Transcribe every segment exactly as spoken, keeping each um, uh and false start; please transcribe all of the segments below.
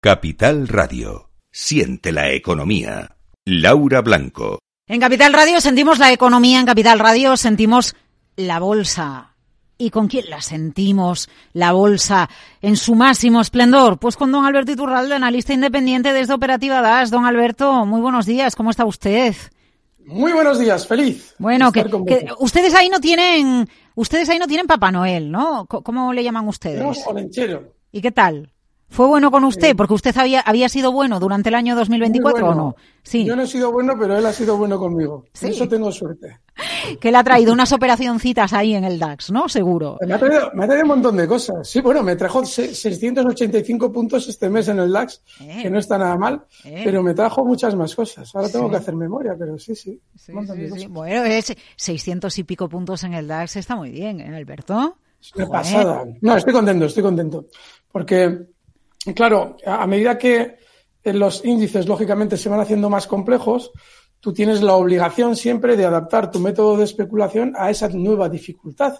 Capital Radio. Siente la economía. Laura Blanco. En Capital Radio sentimos la economía, en Capital Radio sentimos la bolsa. ¿Y con quién la sentimos, la bolsa, en su máximo esplendor? Pues con don Alberto Iturralde, analista independiente desde Operativa D A S. Don Alberto, muy buenos días, ¿cómo está usted? Muy buenos días, feliz. Bueno, que, que ustedes ahí no tienen, ustedes ahí no tienen Papá Noel, ¿no? ¿Cómo le llaman ustedes? Tenemos olenchero. ¿Y qué tal? ¿Fue bueno con usted? Porque usted había había sido bueno durante el año dos mil veinticuatro, bueno. ¿o no? Sí. Yo no he sido bueno, pero él ha sido bueno conmigo. Sí. En eso tengo suerte. Que le ha traído unas operacioncitas ahí en el D A X, ¿no? Seguro. Me ha traído, me ha traído un montón de cosas. Sí, bueno, me trajo seiscientos ochenta y cinco puntos este mes en el D A X, eh. que no está nada mal, eh. pero me trajo muchas más cosas. Ahora tengo sí. que hacer memoria, pero sí, sí. sí, sí, sí. Bueno, es seiscientos y pico puntos en el D A X está muy bien, ¿eh, Alberto? Es una pasada. No, estoy contento, estoy contento. Porque, claro, a medida que los índices, lógicamente, se van haciendo más complejos, tú tienes la obligación siempre de adaptar tu método de especulación a esa nueva dificultad.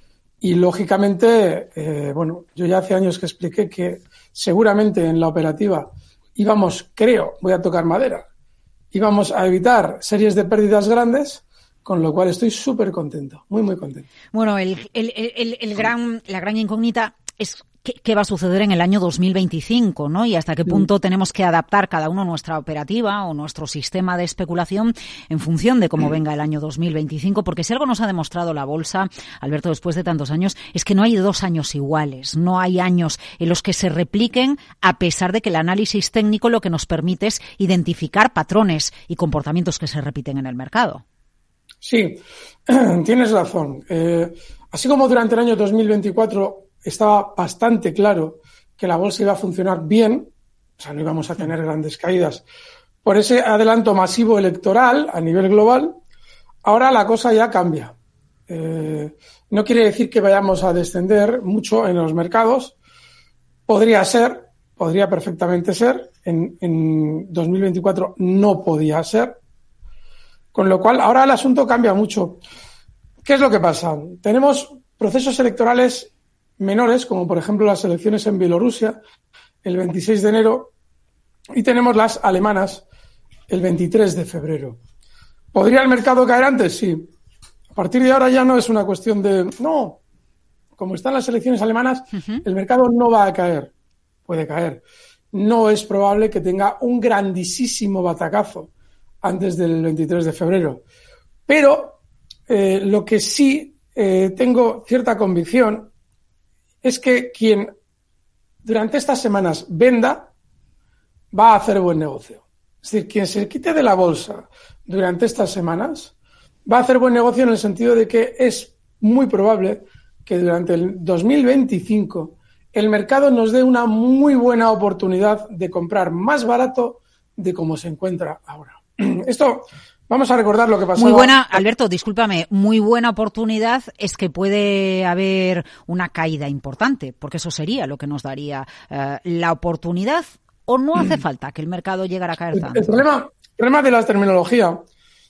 Y, lógicamente, eh, bueno, yo ya hace años que expliqué que seguramente en la operativa íbamos, creo, voy a tocar madera, íbamos a evitar series de pérdidas grandes, con lo cual estoy súper contento, muy, muy contento. Bueno, el, el, el, el gran, la gran incógnita es ¿Qué, ¿Qué va a suceder en el año dos mil veinticinco, ¿no? Y hasta qué punto sí. tenemos que adaptar cada uno nuestra operativa o nuestro sistema de especulación en función de cómo sí. venga el año dos mil veinticinco, porque si algo nos ha demostrado la bolsa, Alberto, después de tantos años, es que no hay dos años iguales, no hay años en los que se repliquen, a pesar de que el análisis técnico lo que nos permite es identificar patrones y comportamientos que se repiten en el mercado. Sí, tienes razón. Eh, así como durante el año dos mil veinticuatro estaba bastante claro que la bolsa iba a funcionar bien, o sea, no íbamos a tener grandes caídas por ese adelanto masivo electoral a nivel global. Ahora la cosa ya cambia. Eh, no quiere decir que vayamos a descender mucho en los mercados. Podría ser, podría perfectamente ser. En, en dos mil veinticuatro no podía ser. Con lo cual, ahora el asunto cambia mucho. ¿Qué es lo que pasa? Tenemos procesos electorales menores, como por ejemplo las elecciones en Bielorrusia el veintiséis de enero y tenemos las alemanas el veintitrés de febrero. ¿Podría el mercado caer antes? Sí. A partir de ahora ya no es una cuestión de... No, como están las elecciones alemanas, uh-huh. el mercado no va a caer. Puede caer. No es probable que tenga un grandísimo batacazo antes del veintitrés de febrero. Pero eh, lo que sí eh, tengo cierta convicción es que quien durante estas semanas venda va a hacer buen negocio. Es decir, quien se quite de la bolsa durante estas semanas va a hacer buen negocio en el sentido de que es muy probable que durante el dos mil veinticinco el mercado nos dé una muy buena oportunidad de comprar más barato de como se encuentra ahora. Esto... Vamos a recordar lo que pasó. Muy buena, Alberto, discúlpame, muy buena oportunidad es que puede haber una caída importante, porque eso sería lo que nos daría eh, la oportunidad, o no hace falta que el mercado llegara a caer el, tanto. El problema, el problema de la terminología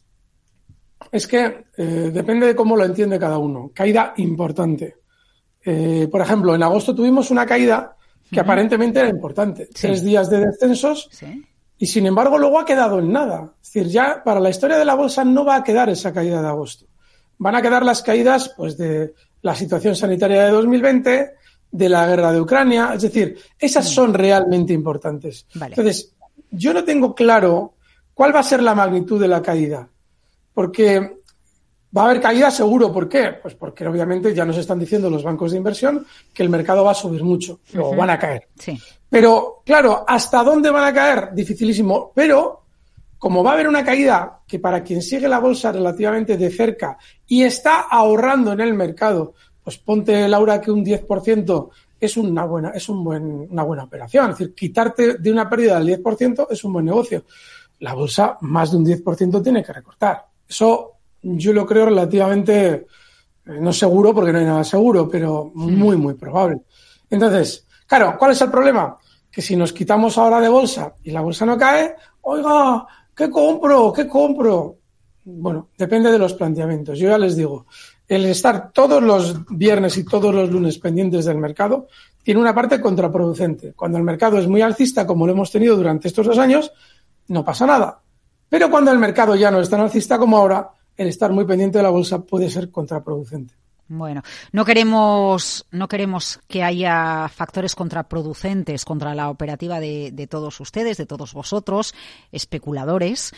es que eh, depende de cómo lo entiende cada uno. Caída importante. Eh, por ejemplo, en agosto tuvimos una caída que uh-huh. aparentemente era importante. Sí. Tres días de descensos. Sí. Y sin embargo, luego ha quedado en nada. Es decir, ya para la historia de la bolsa no va a quedar esa caída de agosto. Van a quedar las caídas, pues, de la situación sanitaria de dos mil veinte, de la guerra de Ucrania. Es decir, esas son realmente importantes. Vale. Entonces, yo no tengo claro cuál va a ser la magnitud de la caída. Porque va a haber caída seguro. ¿Por qué? Pues porque obviamente ya nos están diciendo los bancos de inversión que el mercado va a subir mucho. Uh-huh. O van a caer. Sí. Pero, claro, ¿hasta dónde van a caer? Dificilísimo. Pero, como va a haber una caída que para quien sigue la bolsa relativamente de cerca y está ahorrando en el mercado, pues ponte, Laura, que un diez por ciento es una buena, es un buen, una buena operación. Es decir, quitarte de una pérdida del diez por ciento es un buen negocio. La bolsa, más de un diez por ciento tiene que recortar. Eso yo lo creo relativamente, no seguro, porque no hay nada seguro, pero muy, muy probable. Entonces, claro, ¿cuál es el problema? Que si nos quitamos ahora de bolsa y la bolsa no cae, oiga, ¿qué compro? ¿Qué compro? Bueno, depende de los planteamientos. Yo ya les digo, el estar todos los viernes y todos los lunes pendientes del mercado tiene una parte contraproducente. Cuando el mercado es muy alcista, como lo hemos tenido durante estos dos años, no pasa nada. Pero cuando el mercado ya no es tan alcista como ahora, el estar muy pendiente de la bolsa puede ser contraproducente. Bueno, no queremos no queremos que haya factores contraproducentes contra la operativa de, de todos ustedes, de todos vosotros, especuladores.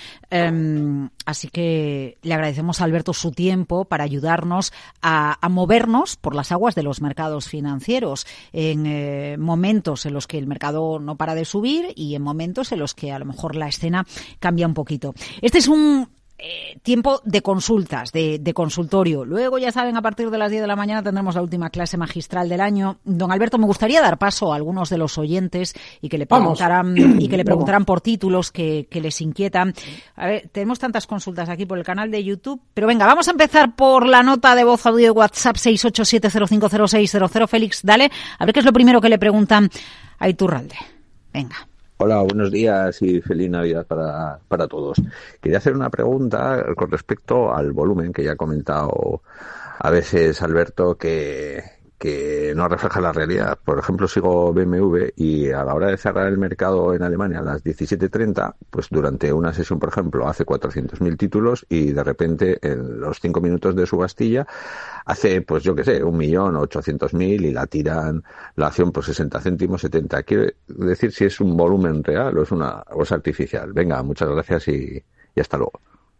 Um, así que le agradecemos a Alberto su tiempo para ayudarnos a, a movernos por las aguas de los mercados financieros en eh, momentos en los que el mercado no para de subir y en momentos en los que a lo mejor la escena cambia un poquito. Este es un Eh, tiempo de consultas, de, de consultorio. Luego, ya saben, a partir de las diez de la mañana tendremos la última clase magistral del año. Don Alberto, me gustaría dar paso a algunos de los oyentes y que le preguntaran, y que le preguntaran por títulos que, que les inquietan. A ver, tenemos tantas consultas aquí por el canal de YouTube, pero venga, vamos a empezar por la nota de voz audio de WhatsApp seis ocho siete cero cinco cero seis cero cero. Félix, dale, a ver qué es lo primero que le preguntan a Iturralde. Venga. Hola, buenos días y feliz Navidad para, para todos. Quería hacer una pregunta con respecto al volumen que ya ha comentado a veces Alberto, que, que no refleja la realidad. Por ejemplo, sigo B M W y a la hora de cerrar el mercado en Alemania a las diecisiete treinta, pues durante una sesión, por ejemplo, hace cuatrocientos mil títulos y de repente en los cinco minutos de subastilla hace, pues yo qué sé, un millón ochocientos mil y la tiran la acción por sesenta céntimos, setenta. Quiero decir si es un volumen real o es una o es artificial. Venga, muchas gracias y, y hasta luego.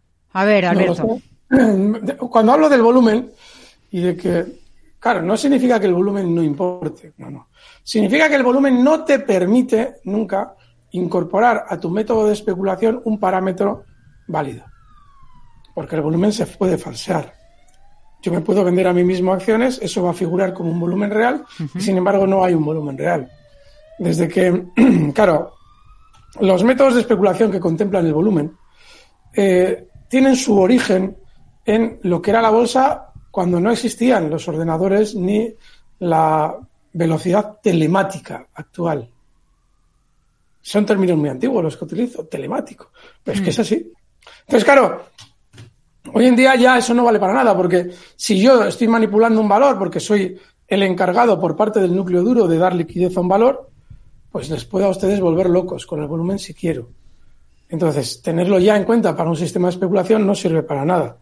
A ver, Alberto. No, cuando hablo del volumen y de que, claro, no significa que el volumen no importe, no, no. Significa que el volumen no te permite nunca incorporar a tu método de especulación un parámetro válido. Porque el volumen se puede falsear. Yo me puedo vender a mí mismo acciones, eso va a figurar como un volumen real, uh-huh. y sin embargo no hay un volumen real. Desde que, claro, los métodos de especulación que contemplan el volumen eh, tienen su origen en lo que era la bolsa cuando no existían los ordenadores ni la velocidad telemática actual. Son términos muy antiguos los que utilizo, telemático, pero mm. es que es así. Entonces, claro, hoy en día ya eso no vale para nada, porque si yo estoy manipulando un valor porque soy el encargado por parte del núcleo duro de dar liquidez a un valor, pues les puedo a ustedes volver locos con el volumen si quiero. Entonces, tenerlo ya en cuenta para un sistema de especulación no sirve para nada.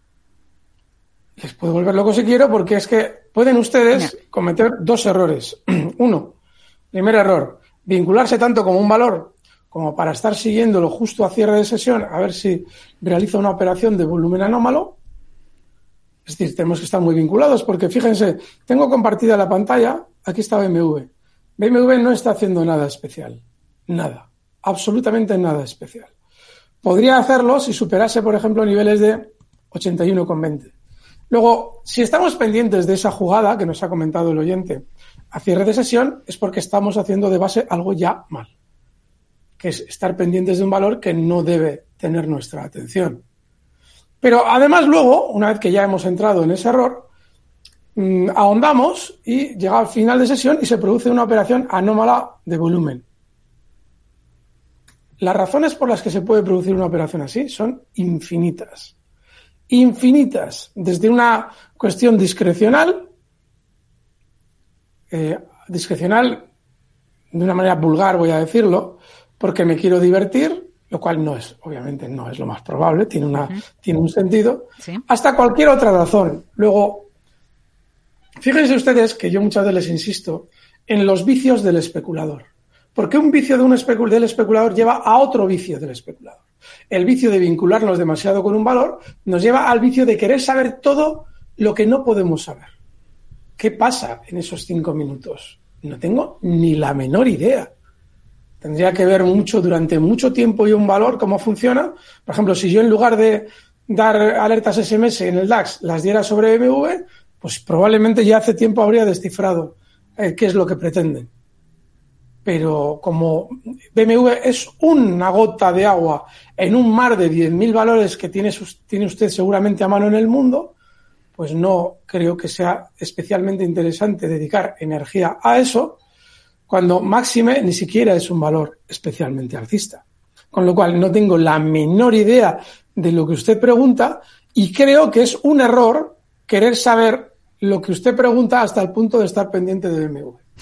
Les puedo volver loco si quiero, porque es que pueden ustedes no. cometer dos errores. Uno, primer error, vincularse tanto como un valor como para estar siguiéndolo justo a cierre de sesión a ver si realiza una operación de volumen anómalo. Es decir, tenemos que estar muy vinculados porque, fíjense, tengo compartida la pantalla, aquí está B M W. B M W no está haciendo nada especial, nada, absolutamente nada especial. Podría hacerlo si superase, por ejemplo, niveles de ochenta y uno coma veinte. Luego, si estamos pendientes de esa jugada que nos ha comentado el oyente a cierre de sesión, es porque estamos haciendo de base algo ya mal, que es estar pendientes de un valor que no debe tener nuestra atención. Pero además luego, una vez que ya hemos entrado en ese error, mmm, ahondamos y llega al final de sesión y se produce una operación anómala de volumen. Las razones por las que se puede producir una operación así son infinitas. Infinitas, desde una cuestión discrecional, eh, discrecional de una manera vulgar voy a decirlo, porque me quiero divertir, lo cual no es, obviamente no es lo más probable, tiene una, uh-huh. tiene un sentido, ¿sí? Hasta cualquier otra razón. Luego, fíjense ustedes que yo muchas veces les insisto en los vicios del especulador. Porque un vicio de un especul- del especulador lleva a otro vicio del especulador. El vicio de vincularnos demasiado con un valor nos lleva al vicio de querer saber todo lo que no podemos saber. ¿Qué pasa en esos cinco minutos? No tengo ni la menor idea. Tendría que ver mucho, durante mucho tiempo y un valor, cómo funciona. Por ejemplo, si yo en lugar de dar alertas ese eme ese en el DAX las diera sobre B M W, pues probablemente ya hace tiempo habría descifrado eh, qué es lo que pretenden. Pero como B M W es una gota de agua en un mar de diez mil valores que tiene, tiene usted seguramente a mano en el mundo, pues no creo que sea especialmente interesante dedicar energía a eso, cuando máxime ni siquiera es un valor especialmente alcista. Con lo cual no tengo la menor idea de lo que usted pregunta y creo que es un error querer saber lo que usted pregunta hasta el punto de estar pendiente de B M W.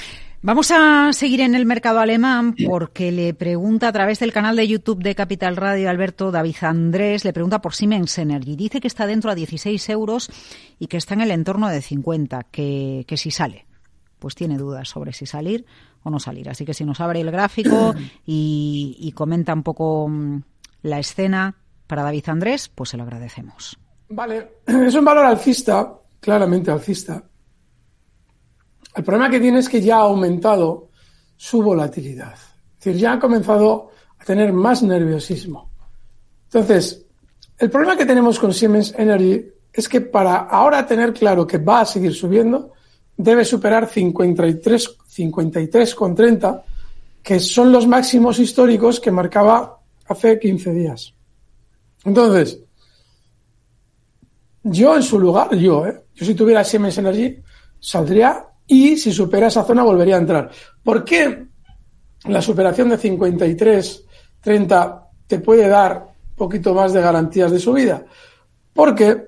Vamos a seguir en el mercado alemán porque le pregunta a través del canal de YouTube de Capital Radio Alberto David Andrés, le pregunta por Siemens Energy. Dice que está dentro a dieciséis euros y que está en el entorno de cincuenta, que, que si sale. Pues tiene dudas sobre si salir o no salir. Así que si nos abre el gráfico y, y comenta un poco la escena para David Andrés, pues se lo agradecemos. Vale, es un valor alcista, claramente alcista. El problema que tiene es que ya ha aumentado su volatilidad. Es decir, ya ha comenzado a tener más nerviosismo. Entonces, el problema que tenemos con Siemens Energy es que para ahora tener claro que va a seguir subiendo, debe superar cincuenta y tres con treinta, que son los máximos históricos que marcaba hace quince días. Entonces, yo en su lugar, yo, ¿eh? yo si tuviera Siemens Energy, saldría y si supera esa zona volvería a entrar. ¿Por qué la superación de cincuenta y tres treinta te puede dar un poquito más de garantías de subida? Porque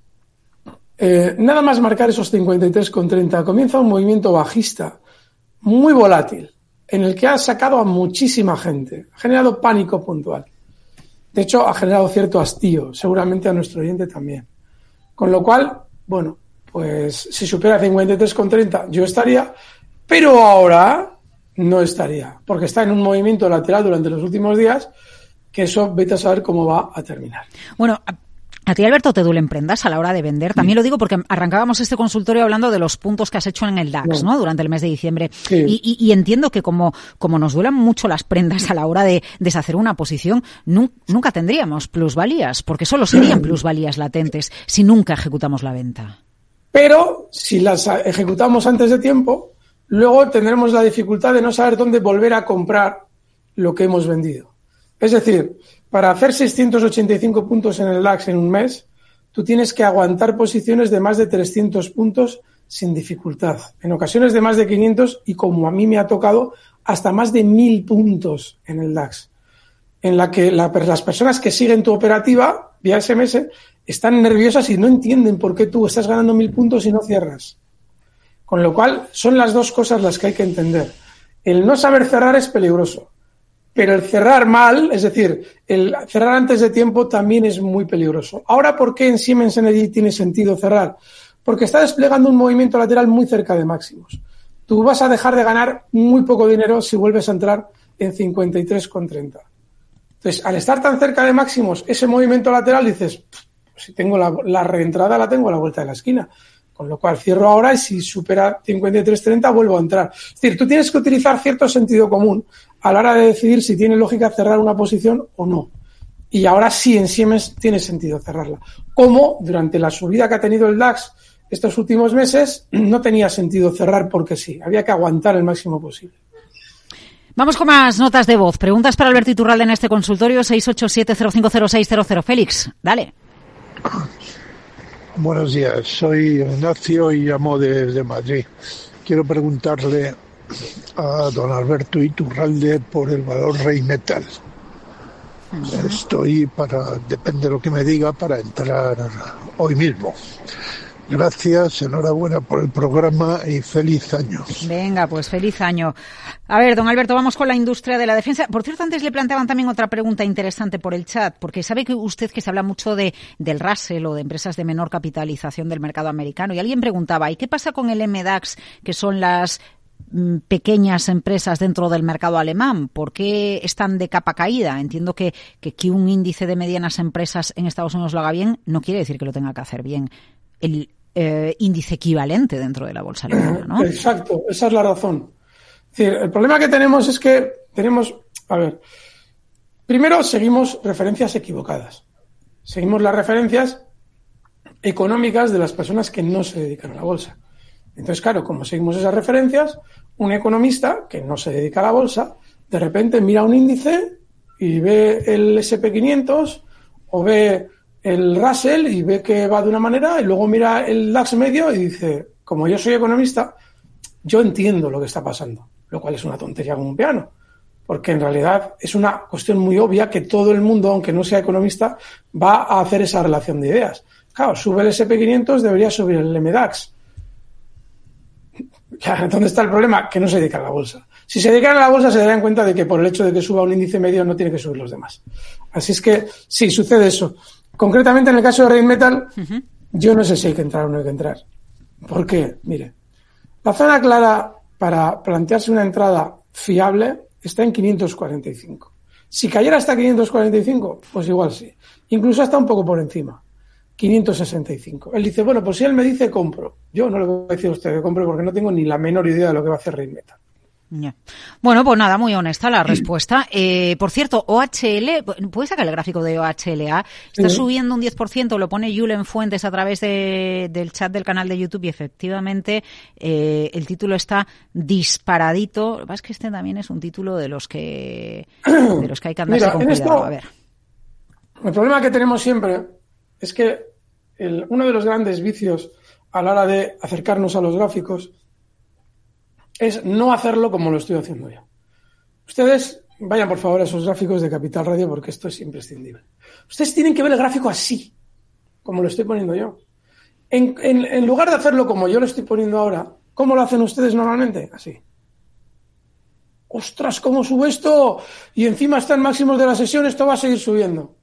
eh, nada más marcar esos cincuenta y tres con treinta comienza un movimiento bajista muy volátil en el que ha sacado a muchísima gente, ha generado pánico puntual. De hecho, ha generado cierto hastío, seguramente a nuestro oyente también. Con lo cual, bueno, pues si supera cincuenta y tres con treinta yo estaría, pero ahora no estaría, porque está en un movimiento lateral durante los últimos días, que eso vete a saber cómo va a terminar. Bueno, a ti, Alberto, te duelen prendas a la hora de vender. También lo digo porque arrancábamos este consultorio hablando de los puntos que has hecho en el DAX, ¿no? ¿no? Durante el mes de diciembre. Sí. Y, y, y entiendo que como, como nos duelan mucho las prendas a la hora de deshacer una posición, nu- nunca tendríamos plusvalías, porque solo serían plusvalías latentes si nunca ejecutamos la venta. Pero si las ejecutamos antes de tiempo, luego tendremos la dificultad de no saber dónde volver a comprar lo que hemos vendido. Es decir, para hacer seiscientos ochenta y cinco puntos en el DAX en un mes, tú tienes que aguantar posiciones de más de trescientos puntos sin dificultad. En ocasiones de más de quinientos y, como a mí me ha tocado, hasta más de mil puntos en el DAX. En la que la, las personas que siguen tu operativa vía ese eme ese están nerviosas y no entienden por qué tú estás ganando mil puntos y no cierras. Con lo cual, son las dos cosas las que hay que entender. El no saber cerrar es peligroso. Pero el cerrar mal, es decir, el cerrar antes de tiempo también es muy peligroso. Ahora, ¿por qué en Siemens Energy tiene sentido cerrar? Porque está desplegando un movimiento lateral muy cerca de máximos. Tú vas a dejar de ganar muy poco dinero si vuelves a entrar en cincuenta y tres con treinta. Entonces, al estar tan cerca de máximos, ese movimiento lateral dices, si tengo la, la reentrada, la tengo a la vuelta de la esquina. Con lo cual cierro ahora y si supera cincuenta y tres treinta vuelvo a entrar. Es decir, tú tienes que utilizar cierto sentido común a la hora de decidir si tiene lógica cerrar una posición o no. Y ahora sí en Siemens tiene sentido cerrarla. Como durante la subida que ha tenido el DAX estos últimos meses no tenía sentido cerrar porque sí, había que aguantar el máximo posible. Vamos con más notas de voz. Preguntas para Alberto Iturralde en este consultorio seis ocho siete cero cinco cero seis cero cero. Félix, dale. Buenos días, soy Ignacio y llamo desde Madrid. Quiero preguntarle a don Alberto Iturralde por el valor Rheinmetall. Uh-huh. Estoy para, depende de lo que me diga, para entrar hoy mismo. Gracias, enhorabuena por el programa y feliz año. Venga, pues feliz año. A ver, don Alberto, vamos con la industria de la defensa. Por cierto, antes le planteaban también otra pregunta interesante por el chat, porque sabe que usted que se habla mucho de del Russell o de empresas de menor capitalización del mercado americano, y alguien preguntaba, ¿y qué pasa con el eme dax, que son las mm, pequeñas empresas dentro del mercado alemán? ¿Por qué están de capa caída? Entiendo que, que que un índice de medianas empresas en Estados Unidos lo haga bien no quiere decir que lo tenga que hacer bien el eh, índice equivalente dentro de la bolsa alemana, ¿no? Exacto, esa es la razón. Es decir, el problema que tenemos es que tenemos, a ver, primero seguimos referencias equivocadas. Seguimos las referencias económicas de las personas que no se dedican a la bolsa. Entonces, claro, como seguimos esas referencias, un economista que no se dedica a la bolsa, de repente mira un índice y ve el ese pe quinientos o ve el Russell y ve que va de una manera y luego mira el DAX medio y dice, como yo soy economista, yo entiendo lo que está pasando, lo cual es una tontería como un piano, porque en realidad es una cuestión muy obvia que todo el mundo, aunque no sea economista, va a hacer esa relación de ideas. Claro, sube el ese pe quinientos, debería subir el eme dax. Ya, ¿dónde está el problema? Que no se dedican a la bolsa. Si se dedican a la bolsa se darían cuenta de que por el hecho de que suba un índice medio no tiene que subir los demás. Así es que sí, sucede eso. Concretamente en el caso de Rheinmetall, uh-huh. yo no sé si hay que entrar o no hay que entrar. ¿Por qué? Mire, la zona clara para plantearse una entrada fiable está en quinientos cuarenta y cinco. Si cayera hasta quinientos cuarenta y cinco, pues igual sí. Incluso hasta un poco por encima. quinientos sesenta y cinco. Él dice, bueno, pues si él me dice, compro. Yo no le voy a decir a usted que compre porque no tengo ni la menor idea de lo que va a hacer Rheinmetall. Yeah. Bueno, pues nada, muy honesta la respuesta. Eh, por cierto, O H L, ¿puedes sacar el gráfico de O H L A? Está sí. subiendo un diez por ciento, lo pone Julen Fuentes a través de, del chat del canal de YouTube y efectivamente eh, el título está disparadito. Lo que pasa es que este también es un título de los que de los que hay que andarse Mira, con cuidado. Esto, a ver. El problema que tenemos siempre es que el, uno de los grandes vicios a la hora de acercarnos a los gráficos es no hacerlo como lo estoy haciendo yo. Ustedes vayan por favor a esos gráficos de Capital Radio porque esto es imprescindible. Ustedes tienen que ver el gráfico así, como lo estoy poniendo yo. En, en, en lugar de hacerlo como yo lo estoy poniendo ahora, ¿cómo lo hacen ustedes normalmente? Así. ¡Ostras, cómo sube esto! Y encima está en máximos de la sesión, esto va a seguir subiendo.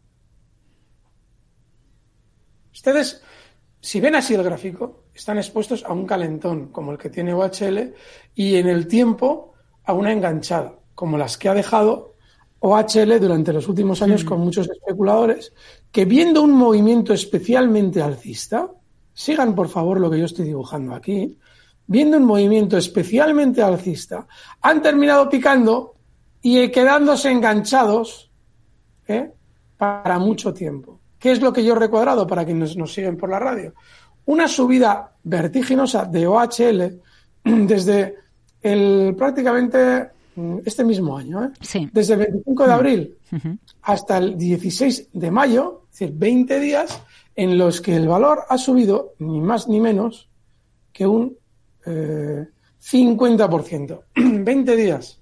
Ustedes, si ven así el gráfico, están expuestos a un calentón, como el que tiene O H L, y en el tiempo a una enganchada, como las que ha dejado O H L durante los últimos años mm. con muchos especuladores, que viendo un movimiento especialmente alcista, sigan por favor lo que yo estoy dibujando aquí, viendo un movimiento especialmente alcista, han terminado picando y quedándose enganchados ¿eh? para mucho tiempo. ¿Qué es lo que yo he recuadrado para quienes nos siguen por la radio? Una subida vertiginosa de O H L desde el prácticamente este mismo año, ¿eh? Sí. Desde el veinticinco de abril uh-huh. hasta el dieciséis de mayo, es decir, veinte días en los que el valor ha subido ni más ni menos que un eh, cincuenta por ciento. veinte días.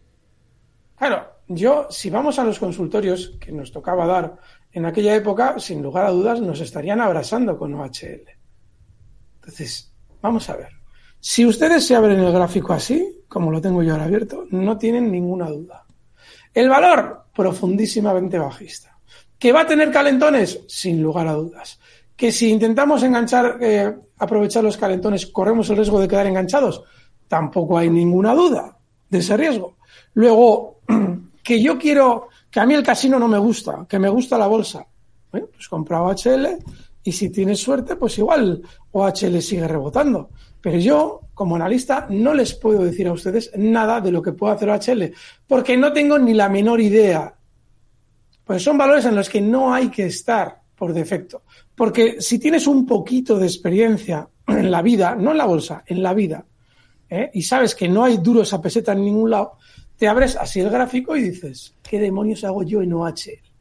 Claro, yo, si vamos a los consultorios que nos tocaba dar en aquella época, sin lugar a dudas, nos estarían abrazando con O H L. Entonces, vamos a ver. Si ustedes se abren el gráfico así, como lo tengo yo ahora abierto, no tienen ninguna duda. El valor, profundísimamente bajista. ¿Que va a tener calentones? Sin lugar a dudas. ¿Que si intentamos enganchar, eh, aprovechar los calentones, corremos el riesgo de quedar enganchados? Tampoco hay ninguna duda de ese riesgo. Luego, que yo quiero, que a mí el casino no me gusta, que me gusta la bolsa. Bueno, pues compra O H L y si tienes suerte, pues igual O H L sigue rebotando. Pero yo, como analista, no les puedo decir a ustedes nada de lo que puede hacer O H L, porque no tengo ni la menor idea. Pues son valores en los que no hay que estar por defecto. Porque si tienes un poquito de experiencia en la vida, no en la bolsa, en la vida, ¿eh? y sabes que no hay duros a peseta en ningún lado, te abres así el gráfico y dices, ¿qué demonios hago yo en O H L?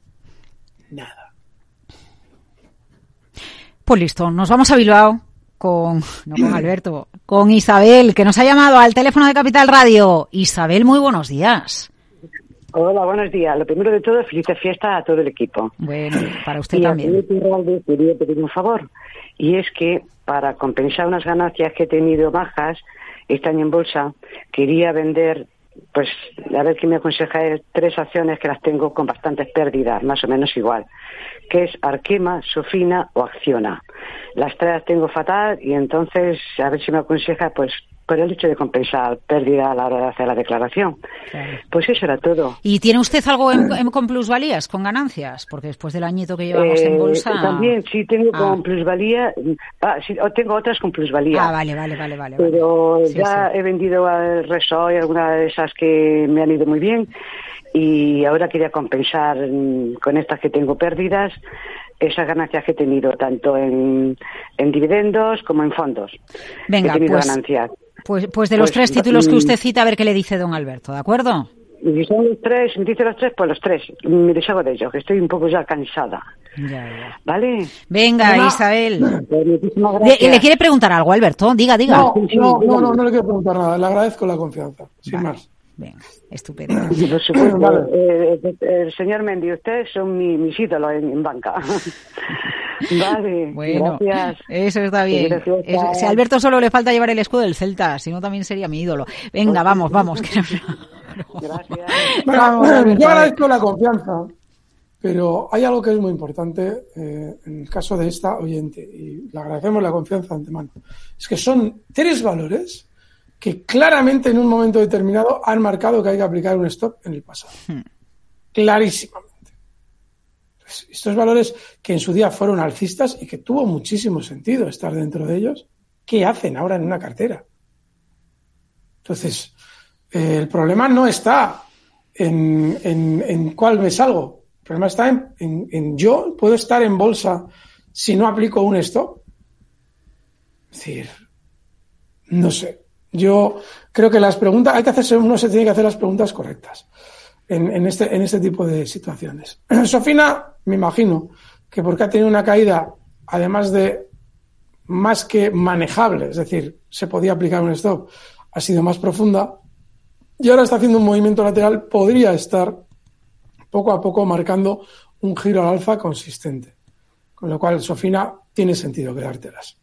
Nada. Pues listo, nos vamos a Bilbao con, no con Alberto, con Isabel, que nos ha llamado al teléfono de Capital Radio. Isabel, muy buenos días. Hola, buenos días. Lo primero de todo, feliz fiesta a todo el equipo. Bueno, para usted y también. Y a quería pedir un favor, y es que para compensar unas ganancias que he tenido bajas este año en bolsa, quería vender, pues, a ver qué me aconseja, tres acciones que las tengo con bastantes pérdidas, más o menos igual, que es Arkema, Sofina o Acciona. Las tres las tengo fatal y entonces, a ver si me aconseja, pues, por el hecho de compensar pérdida a la hora de hacer la declaración. Claro. Pues eso era todo. ¿Y tiene usted algo en, en, con plusvalías, con ganancias? Porque después del añito que llevamos eh, en bolsa... También, sí, tengo ah. con plusvalía. Ah, sí, tengo otras con plusvalía. Ah, vale, vale, vale. vale Pero vale. ya sí, sí. he vendido al Resol y alguna de esas que me han ido muy bien. Y ahora quería compensar con estas que tengo pérdidas esas ganancias que he tenido, tanto en, en dividendos como en fondos. Venga, he tenido pues... ganancias. Pues, pues de los pues, tres títulos que usted cita, a ver qué le dice don Alberto, ¿de acuerdo? Y son los tres, me dice los tres, pues los tres. Me deshago de ellos, que estoy un poco ya cansada. Ya, ya. ¿Vale? Venga, no, Isabel. Pues ¿Le, ¿Le quiere preguntar algo, Alberto? Diga, diga. No, no, no, no, no le quiero preguntar nada. Le agradezco la confianza, sin vale. más. Venga, estupendo. Por supuesto, vale. eh, eh, el señor Mendy, ustedes son mi, mis ídolos en, en banca. Vale, bueno, gracias. Eso está bien. Gracias, es, si a Alberto solo le falta llevar el escudo del Celta, si no también sería mi ídolo. Venga, vamos, vamos. Que no... Gracias. Bueno, vamos, Alberto, yo agradezco la confianza, pero hay algo que es muy importante eh, en el caso de esta oyente, y le agradecemos la confianza de antemano. Es que son tres valores que claramente en un momento determinado han marcado que hay que aplicar un stop en el pasado. Hmm. Clarísimamente. Pues estos valores que en su día fueron alcistas y que tuvo muchísimo sentido estar dentro de ellos, ¿qué hacen ahora en una cartera? Entonces, eh, el problema no está en, en, en cuál me salgo. El problema está en, en, en yo puedo estar en bolsa si no aplico un stop. Es decir, no sé. Yo creo que las preguntas, hay que hacerse, uno se tiene que hacer las preguntas correctas en, en este, en este tipo de situaciones. Sofina, me imagino que porque ha tenido una caída, además de más que manejable, es decir, se podía aplicar un stop, ha sido más profunda y ahora está haciendo un movimiento lateral, podría estar poco a poco marcando un giro al alza consistente. Con lo cual, Sofina, tiene sentido quedártelas.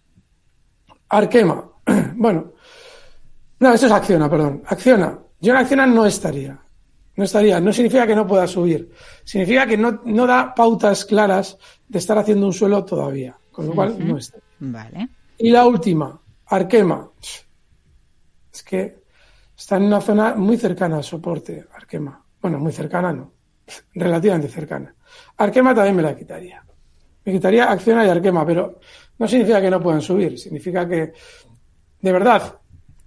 Arkema, bueno, no, esto es Acciona, perdón. Acciona. Yo en Acciona no estaría. No estaría. No significa que no pueda subir. Significa que no, no da pautas claras de estar haciendo un suelo todavía. Con lo cual, uh-huh. no estaría. Vale. Y la última, Arkema. Es que está en una zona muy cercana al soporte, Arkema. Bueno, muy cercana no. Relativamente cercana. Arkema también me la quitaría. Me quitaría Acciona y Arkema, pero no significa que no puedan subir. Significa que, de verdad,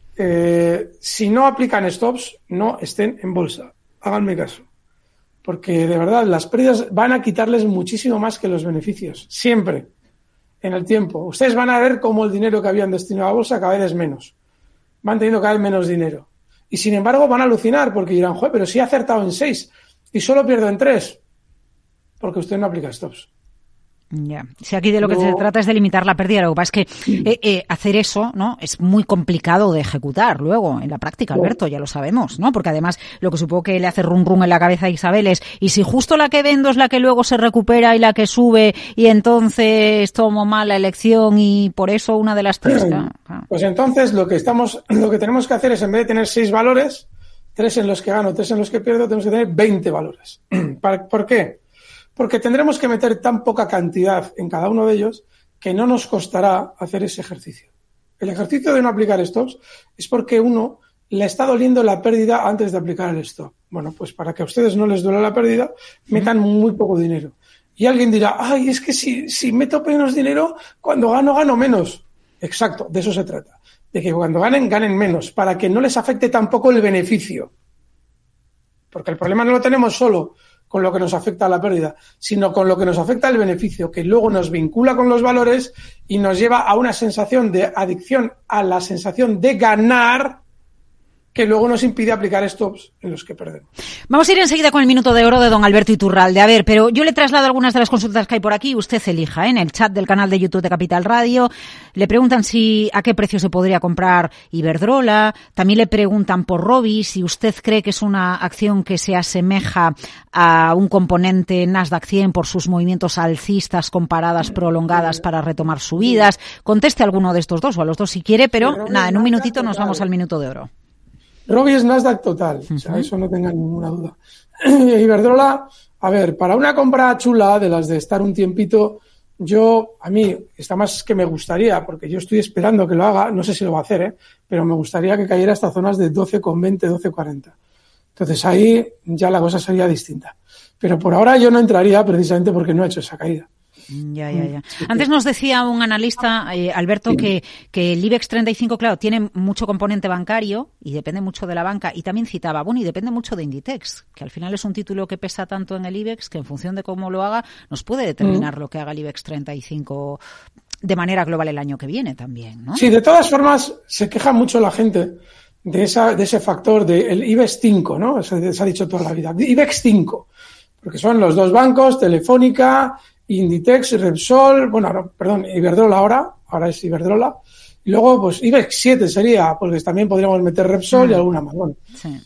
Eh, si no aplican stops, no estén en bolsa. Háganme caso. Porque de verdad las pérdidas van a quitarles muchísimo más que los beneficios. Siempre. En el tiempo. Ustedes van a ver cómo el dinero que habían destinado a bolsa cada vez es menos. Van teniendo cada vez menos dinero. Y sin embargo van a alucinar porque dirán, joder, pero si he acertado en seis y solo pierdo en tres. Porque usted no aplica stops. Ya, si aquí de lo que no. se trata es de limitar la pérdida, lo que pasa es que eh, eh, hacer eso, ¿no? Es muy complicado de ejecutar luego en la práctica, Alberto, ya lo sabemos, ¿no? Porque además lo que supongo que le hace rum rum en la cabeza a Isabel es, y si justo la que vendo es la que luego se recupera y la que sube y entonces tomo mal la elección y por eso una de las tres. ¿no? Pues entonces lo que estamos, lo que tenemos que hacer es en vez de tener seis valores, tres en los que gano, tres en los que pierdo, tenemos que tener veinte valores. ¿Por qué? Porque tendremos que meter tan poca cantidad en cada uno de ellos que no nos costará hacer ese ejercicio. El ejercicio de no aplicar stops es porque uno le está doliendo la pérdida antes de aplicar el stop. Bueno, pues para que a ustedes no les duela la pérdida, metan muy poco dinero. Y alguien dirá, ay, es que si, si meto menos dinero, cuando gano, gano menos. Exacto, de eso se trata. De que cuando ganen, ganen menos, para que no les afecte tampoco el beneficio. Porque el problema no lo tenemos solo con lo que nos afecta a la pérdida, sino con lo que nos afecta el beneficio, que luego nos vincula con los valores y nos lleva a una sensación de adicción a la sensación de ganar, que luego nos impide aplicar stops en los que perdemos. Vamos a ir enseguida con el minuto de oro de don Alberto Iturralde. A ver, pero yo le traslado algunas de las consultas que hay por aquí, usted elija, ¿eh? En el chat del canal de YouTube de Capital Radio. Le preguntan si a qué precio se podría comprar Iberdrola. También le preguntan por Robi, si usted cree que es una acción que se asemeja a un componente Nasdaq cien por sus movimientos alcistas con paradas prolongadas para retomar subidas. Conteste a alguno de estos dos o a los dos si quiere, pero nada, en un minutito nos vamos al minuto de oro. Robi es Nasdaq total, o sea, eso no tengan ninguna duda. Iberdrola, a ver, para una compra chula de las de estar un tiempito, yo, a mí, está más que me gustaría, porque yo estoy esperando que lo haga, no sé si lo va a hacer, ¿eh? Pero me gustaría que cayera hasta zonas de doce con veinte, doce cuarenta. Entonces ahí ya la cosa sería distinta. Pero por ahora yo no entraría precisamente porque no he hecho esa caída. Ya, ya, ya. Antes nos decía un analista, eh, Alberto, que, que el IBEX treinta y cinco, claro, tiene mucho componente bancario y depende mucho de la banca. Y también citaba, bueno, y depende mucho de Inditex, que al final es un título que pesa tanto en el IBEX que en función de cómo lo haga, nos puede determinar mm. lo que haga el IBEX treinta y cinco de manera global el año que viene también, ¿no? Sí, de todas formas, se queja mucho la gente de esa de ese factor del IBEX cinco, ¿no? Se, se ha dicho toda la vida. IBEX cinco, porque son los dos bancos, Telefónica, Inditex, Repsol, bueno, no, perdón, Iberdrola ahora, ahora es Iberdrola, y luego pues IBEX siete sería, porque también podríamos meter Repsol mm. y alguna más, bueno. Sí.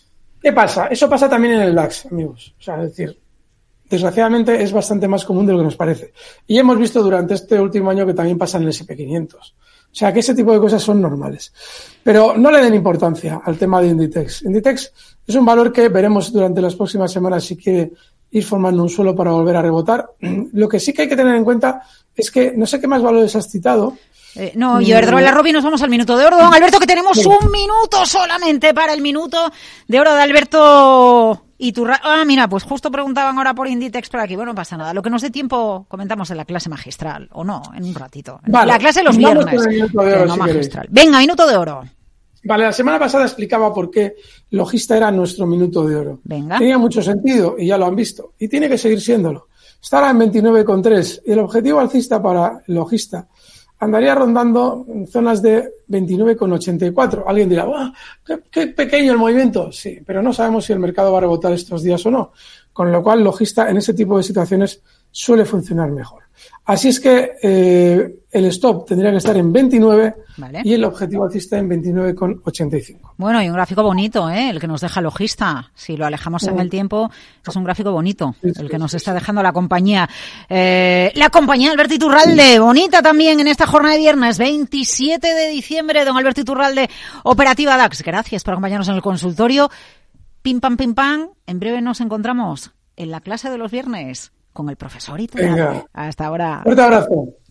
¿Qué pasa? Eso pasa también en el DAX, amigos. O sea, es decir, desgraciadamente es bastante más común de lo que nos parece. Y hemos visto durante este último año que también pasa en el ese and pe quinientos. O sea, que ese tipo de cosas son normales. Pero no le den importancia al tema de Inditex. Inditex es un valor que veremos durante las próximas semanas si quiere ir formando un suelo para volver a rebotar. Lo que sí que hay que tener en cuenta es que no sé qué más valores has citado. Eh, no, Iberdrola, Robi, nos vamos al minuto de oro. Don Alberto, que tenemos sí. un minuto solamente para el minuto de oro de Alberto Iturralde. Ah, mira, pues justo preguntaban ahora por Inditex por aquí. Bueno, no pasa nada. Lo que nos dé tiempo comentamos en la clase magistral, o no, en un ratito. Vale. La clase los viernes, oro, no si magistral. Queréis. Venga, minuto de oro. Vale, la semana pasada explicaba por qué Logista era nuestro minuto de oro. Venga. Tenía mucho sentido y ya lo han visto. Y tiene que seguir siéndolo. Está ahora en veintinueve coma tres y el objetivo alcista para Logista andaría rondando en zonas de veintinueve coma ochenta y cuatro. Alguien dirá, ¡wow! Qué, qué pequeño el movimiento! Sí, pero no sabemos si el mercado va a rebotar estos días o no. Con lo cual, Logista en ese tipo de situaciones suele funcionar mejor. Así es que eh, el stop tendría que estar en veintinueve vale. y el objetivo alcista en veintinueve coma ochenta y cinco. Bueno, y un gráfico bonito, ¿eh? El que nos deja Logista. Si lo alejamos en el tiempo, es un gráfico bonito, sí, el que nos sí, está sí. dejando la compañía. Eh, la compañía Alberto Iturralde, bonita también en esta jornada de viernes, veintisiete de diciembre, don Alberto Iturralde, operativa DAX. Gracias por acompañarnos en el consultorio. Pim, pam, pim, pam. En breve nos encontramos en la clase de los viernes con el profesor Iturralde. Hasta ahora. Fuerte abrazo.